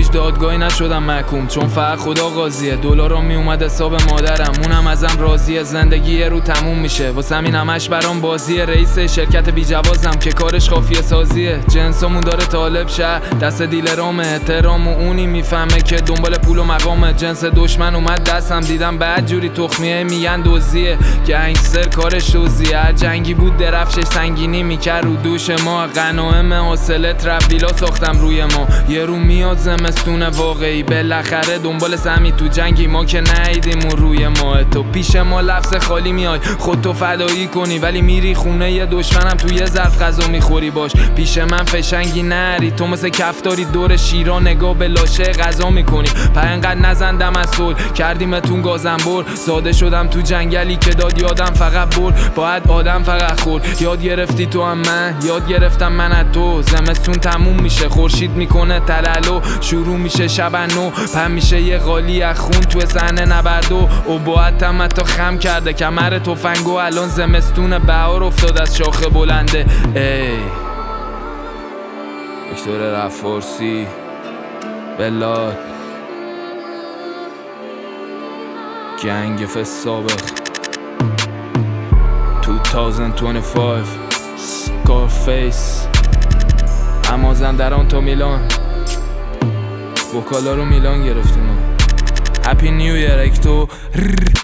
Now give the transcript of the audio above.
دادگاهی نشدم محکوم، چون فقط خدا قاضیه. دلارم می اومد حساب مادرم، اونم ازم راضیه. زندگی یه رو تموم میشه، واسه همین همش برام بازیه. رئیس شرکت بی جوازم که کارش خافیه سازیه. جنسامون داره طالب شه، دست دیلرامه. احترام و اونی میفهمه که دنبال پول و مقامه. جنس دشمن اومد دستم، دیدم بعد جوری تخمیه میگن دوزیه. گنگستر کارش دوزیه، هر جنگی بود درفشش سنگینی میکرد رو دوش ما. غنایم حاصله تربیلا ساختم روی ما. یه رو میاد زمستون واقعی، بالاخره دنبال سمی تو جنگی. ما که نهیدیم اون روی ما. تو پیش ما لفظ خالی میای خودتو فدایی کنی، ولی میری خونه یه دشمنم تو یه ظرف غذا میخوری باش. پیش من فشنگی نری، تو مثل کفتاری دور شیرا نگاه به لاشه غذا میکنی. پر انقدر نزندم از صلح کردیمتون گازنبر. زاده شدم تو جنگلی که داد یادم فقط برد، باید آدم فقط خورد. یاد گرفتی تو هم من، یاد گرفتم من از تو. زمستون تموم میشه، خورشید میکنه تلالو. شروع میشه شب نو، پم میشه یه قالی از خون تو صحنه نبردو. و باعتم تا خم کرده کمر تفنگو. الان زمستون بهار افتاد از شاخه بلنده. ای ویکتور رفارسی بلاد گنگ سابق 2025 سکارفیس. مازندران تا میلان، وکالا رو میلان گرفتیم. هپی نیو ایر اکتو.